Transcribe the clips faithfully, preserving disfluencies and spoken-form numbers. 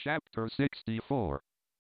Chapter sixty-four.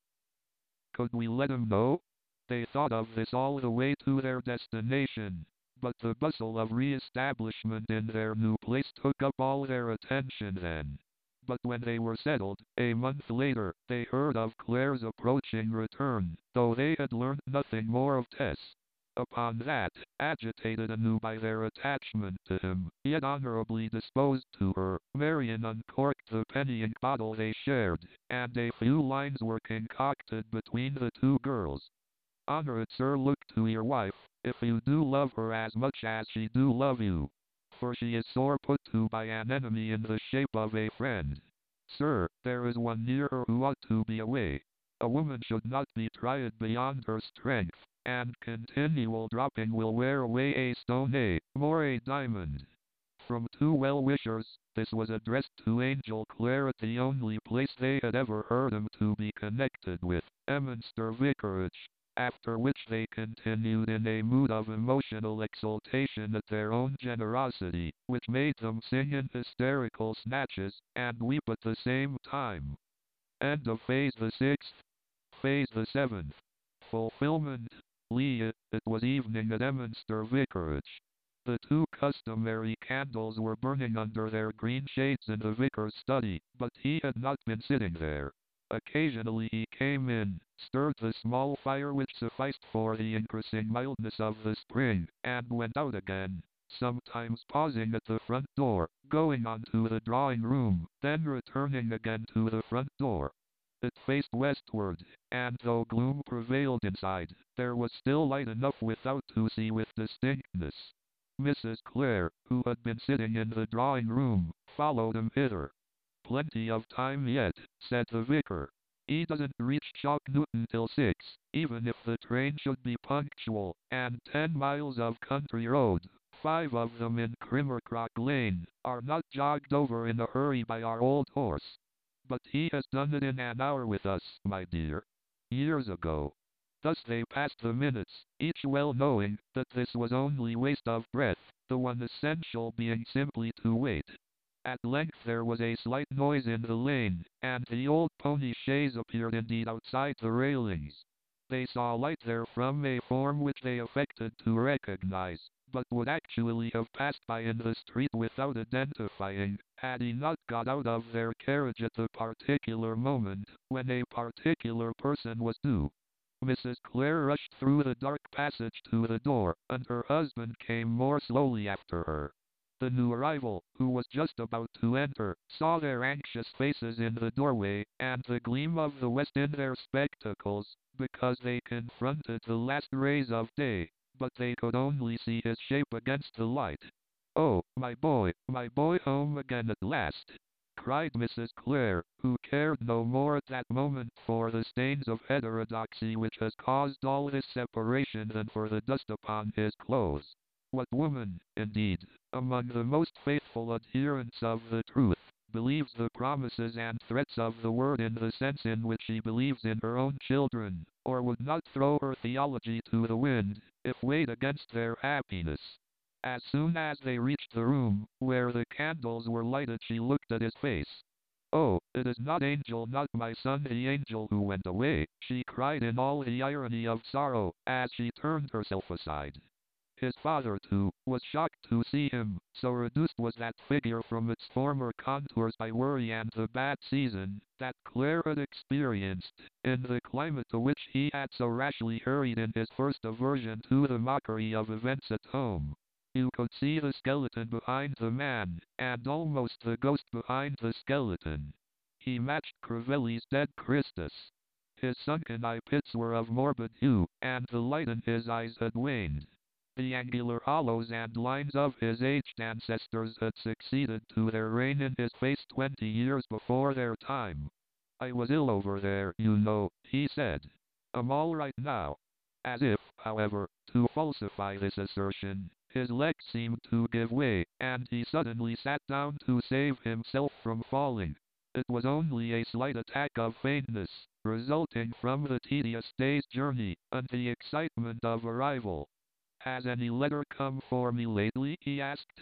Could we let him know? They thought of this all the way to their destination, but the bustle of re-establishment in their new place took up all their attention then. But when they were settled, a month later, they heard of Claire's approaching return, though they had learned nothing more of Tess. Upon that, agitated anew by their attachment to him, yet honorably disposed to her, Marian uncorked the penny ink bottle they shared, and a few lines were concocted between the two girls. "Honoured sir, look to your wife, if you do love her as much as she do love you. For she is sore put to by an enemy in the shape of a friend. Sir, there is one near her who ought to be away. A woman should not be tried beyond her strength, and continual dropping will wear away a stone, a more a diamond." From two well-wishers, this was addressed to Angel Clare at the only place they had ever heard him to be connected with, Emminster Vicarage, after which they continued in a mood of emotional exultation at their own generosity, which made them sing in hysterical snatches, and weep at the same time. End of phase the sixth. Phase the seventh. Fulfillment. Leah, it was evening at Emminster Vicarage. The two customary candles were burning under their green shades in the vicar's study, but he had not been sitting there. Occasionally he came in, stirred the small fire which sufficed for the increasing mildness of the spring, and went out again, sometimes pausing at the front door, going on to the drawing room, then returning again to the front door. It faced westward, and though gloom prevailed inside, there was still light enough without to see with distinctness. Missus Clare, who had been sitting in the drawing room, followed him hither. "Plenty of time yet," said the vicar. "He doesn't reach Chalk Newton till six, even if the train should be punctual, and ten miles of country road, five of them in Crimmercrock Lane, are not jogged over in a hurry by our old horse. But he has done it in an hour with us, my dear. Years ago." Thus they passed the minutes, each well knowing that this was only waste of breath, the one essential being simply to wait. At length there was a slight noise in the lane, and the old pony chaise appeared indeed outside the railings. They saw light there from a form which they affected to recognize, but would actually have passed by in the street without identifying, had he not got out of their carriage at the particular moment when a particular person was due. Missus Clare rushed through the dark passage to the door, and her husband came more slowly after her. The new arrival, who was just about to enter, saw their anxious faces in the doorway, and the gleam of the west in their spectacles, because they confronted the last rays of day, but they could only see his shape against the light. "Oh, my boy, my boy, home again at last!" cried Missus Clare, who cared no more at that moment for the stains of heterodoxy which has caused all this separation than for the dust upon his clothes. What woman, indeed, among the most faithful adherents of the truth, believes the promises and threats of the word in the sense in which she believes in her own children, or would not throw her theology to the wind, if weighed against their happiness? As soon as they reached the room, where the candles were lighted, she looked at his face. "Oh, it is not Angel, not my son the Angel who went away," she cried in all the irony of sorrow, as she turned herself aside. His father, too, was shocked to see him, so reduced was that figure from its former contours by worry and the bad season that Clare had experienced, in the climate to which he had so rashly hurried in his first aversion to the mockery of events at home. You could see the skeleton behind the man, and almost the ghost behind the skeleton. He matched Crivelli's dead Christus. His sunken eye pits were of morbid hue, and the light in his eyes had waned. The angular hollows and lines of his aged ancestors had succeeded to their reign in his face twenty years before their time. "I was ill over there, you know," he said. "I'm all right now." As if, however, to falsify this assertion, his legs seemed to give way, and he suddenly sat down to save himself from falling. It was only a slight attack of faintness, resulting from the tedious day's journey, and the excitement of arrival. "Has any letter come for me lately?" he asked.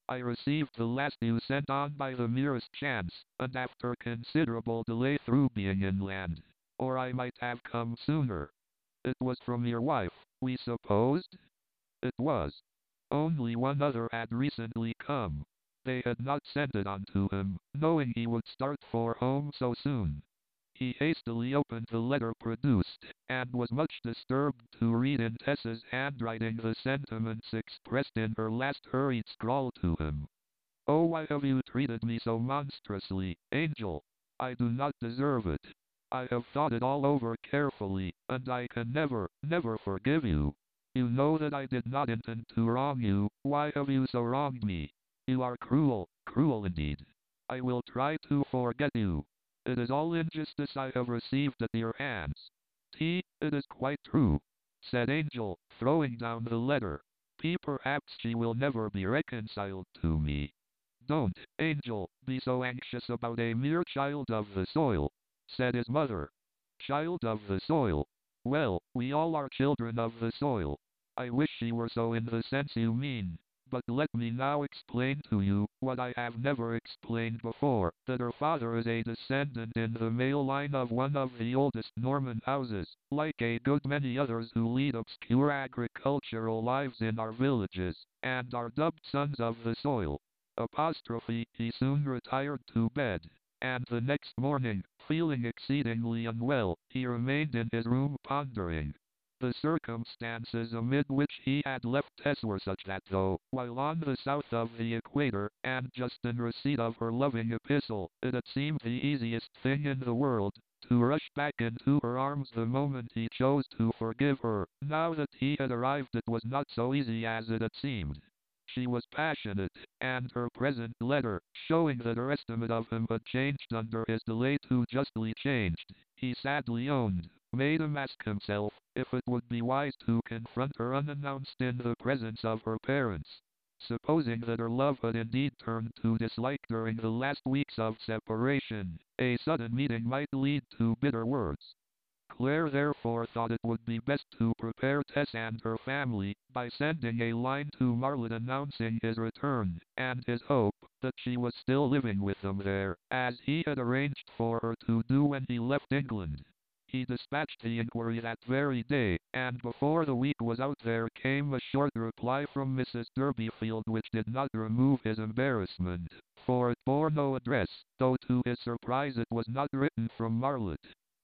I received the last you sent on by the merest chance, and after considerable delay through being inland. Or I might have come sooner. It was from your wife, we supposed? It was. Only one other had recently come. They had not sent it on to him, knowing he would start for home so soon. He hastily opened the letter produced, and was much disturbed to read in Tessa's handwriting the sentiments expressed in her last hurried scrawl to him. Oh, why have you treated me so monstrously, Angel? I do not deserve it. I have thought it all over carefully, and I can never, never forgive you. You know that I did not intend to wrong you. Why have you so wronged me? You are cruel, cruel indeed. I will try to forget you. It is all injustice I have received at your hands. T, it is quite true, said Angel, throwing down the letter. P, perhaps she will never be reconciled to me. Don't, Angel, be so anxious about a mere child of the soil, said his mother. Child of the soil. Well, we all are children of the soil. I wish she were so in the sense you mean. But let me now explain to you, what I have never explained before, that her father is a descendant in the male line of one of the oldest Norman houses, like a good many others who lead obscure agricultural lives in our villages, and are dubbed sons of the soil. Apostrophe, he soon retired to bed, and the next morning, feeling exceedingly unwell, he remained in his room pondering. The circumstances amid which he had left Tess were such that though, while on the south of the equator, and just in receipt of her loving epistle, it had seemed the easiest thing in the world, to rush back into her arms the moment he chose to forgive her, now that he had arrived it was not so easy as it had seemed. She was passionate, and her present letter, showing that her estimate of him had changed under his delay too justly changed, he sadly owned, made him ask himself, if it would be wise to confront her unannounced in the presence of her parents. Supposing that her love had indeed turned to dislike during the last weeks of separation, a sudden meeting might lead to bitter words. Claire therefore thought it would be best to prepare Tess and her family, by sending a line to Marlott announcing his return, and his hope that she was still living with them there, as he had arranged for her to do when he left England. He dispatched the inquiry that very day, and before the week was out there came a short reply from Missus Durbeyfield which did not remove his embarrassment, for it bore no address, though to his surprise it was not written from Marlott.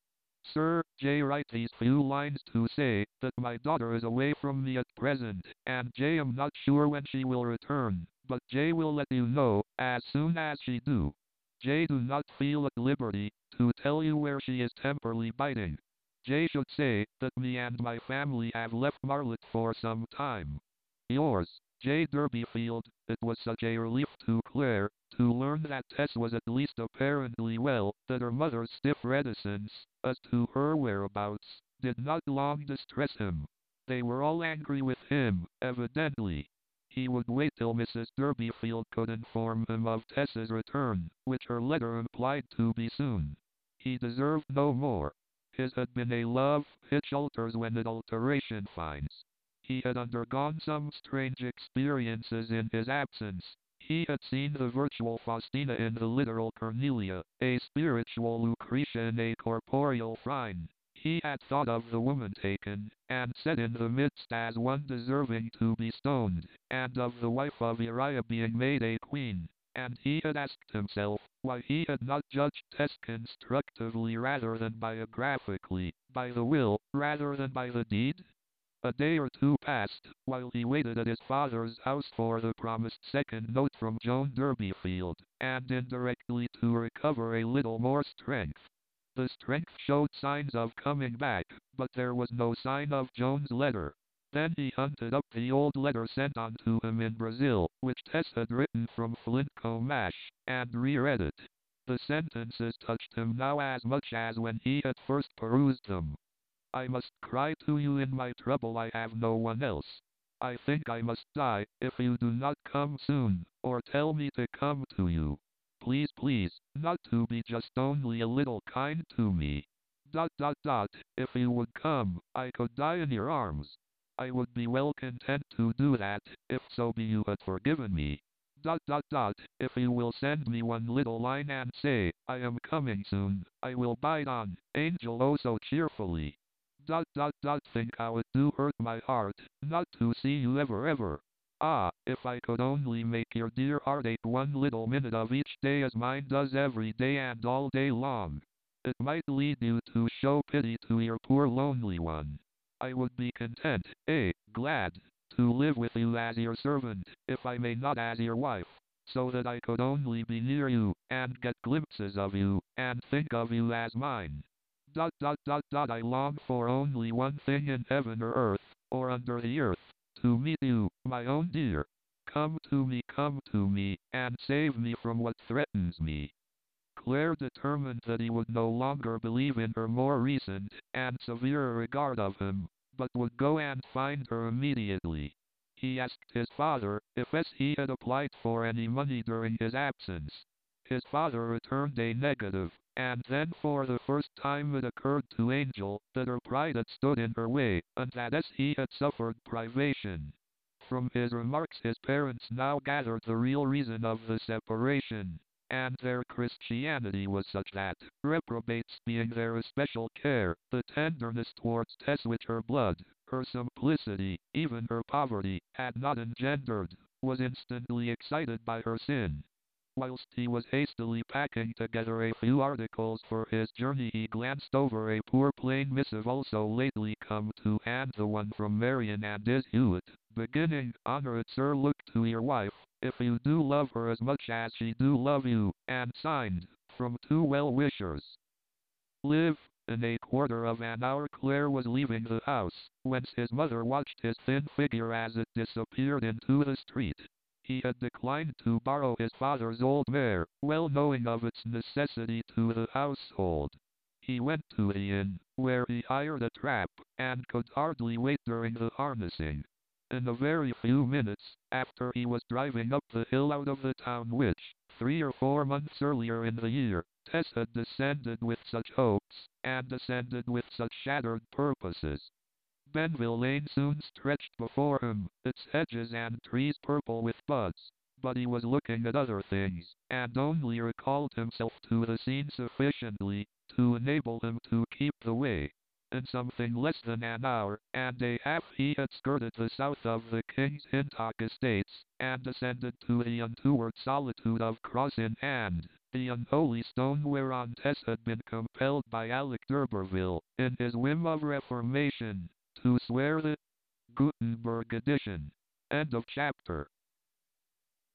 Sir, J write these few lines to say, that my daughter is away from me at present, and J am not sure when she will return, but J will let you know, as soon as she do. J do not feel at liberty, to tell you where she is temporarily biding. J should say, that me and my family have left Marlott for some time. Yours, J. Durbeyfield. It was such a relief to Claire, to learn that Tess was at least apparently well, that her mother's stiff reticence, as to her whereabouts, did not long distress him. They were all angry with him, evidently. He would wait till Missus Durbeyfield could inform him of Tess's return, which her letter implied to be soon. He deserved no more. His had been a love, which alters when adulteration finds. He had undergone some strange experiences in his absence. He had seen the virtual Faustina in the literal Cornelia, a spiritual Lucretia in a corporeal Phryne. He had thought of the woman taken, and set in the midst as one deserving to be stoned, and of the wife of Uriah being made a queen. And he had asked himself, why he had not judged Tess constructively rather than biographically, by the will, rather than by the deed? A day or two passed, while he waited at his father's house for the promised second note from Joan Durbeyfield, and indirectly to recover a little more strength. The strength showed signs of coming back, but there was no sign of Joan's letter. Then he hunted up the old letter sent on to him in Brazil, which Tess had written from Flintcomb Ash, and reread it. The sentences touched him now as much as when he had first perused them. I must cry to you in my trouble, I have no one else. I think I must die, if you do not come soon, or tell me to come to you. Please, please, not to be just only a little kind to me. Dot dot dot, if you would come, I could die in your arms. I would be well content to do that, if so be you had forgiven me. Dot dot dot. If you will send me one little line and say, I am coming soon, I will bite on. Angel oh so cheerfully. Dot dot dot. Think how it do hurt my heart, not to see you ever ever. Ah, if I could only make your dear heart ache one little minute of each day as mine does every day and all day long. It might lead you to show pity to your poor lonely one. I would be content, eh, glad, to live with you as your servant, if I may not as your wife, so that I could only be near you, and get glimpses of you, and think of you as mine. Dot dot dot dot. I long for only one thing in heaven or earth, or under the earth, to meet you, my own dear. Come to me, come to me, and save me from what threatens me. Claire determined that he would no longer believe in her more recent and severe regard of him, but would go and find her immediately. He asked his father if as he had applied for any money during his absence. His father returned a negative, and then for the first time it occurred to Angel that her pride had stood in her way, and that as he had suffered privation. From his remarks his parents now gathered the real reason of the separation, and their Christianity was such that, reprobates being their especial care, the tenderness towards Tess which her blood, her simplicity, even her poverty, had not engendered, was instantly excited by her sin. Whilst he was hastily packing together a few articles for his journey he glanced over a poor plain missive also lately come to hand, the one from Marion and Is Hewitt, beginning, Honoured Sir, look to your wife, if you do love her as much as she do love you, and signed, from two well-wishers. Live. In a quarter of an hour Claire was leaving the house, whence his mother watched his thin figure as it disappeared into the street. He had declined to borrow his father's old mare, well knowing of its necessity to the household. He went to the inn, where he hired a trap, and could hardly wait during the harnessing. In a very few minutes, after he was driving up the hill out of the town which, three or four months earlier in the year, Tess had descended with such hopes, and ascended with such shattered purposes. Benville Lane soon stretched before him, its hedges and trees purple with buds, but he was looking at other things, and only recalled himself to the scene sufficiently to enable him to keep the way. In something less than an hour and a half he had skirted the south of the King's Hintock estates, and descended to the untoward solitude of Cross Inn and the unholy stone whereon Tess had been compelled by Alec d'Urberville, in his whim of reformation, to swear the Gutenberg edition. End of chapter.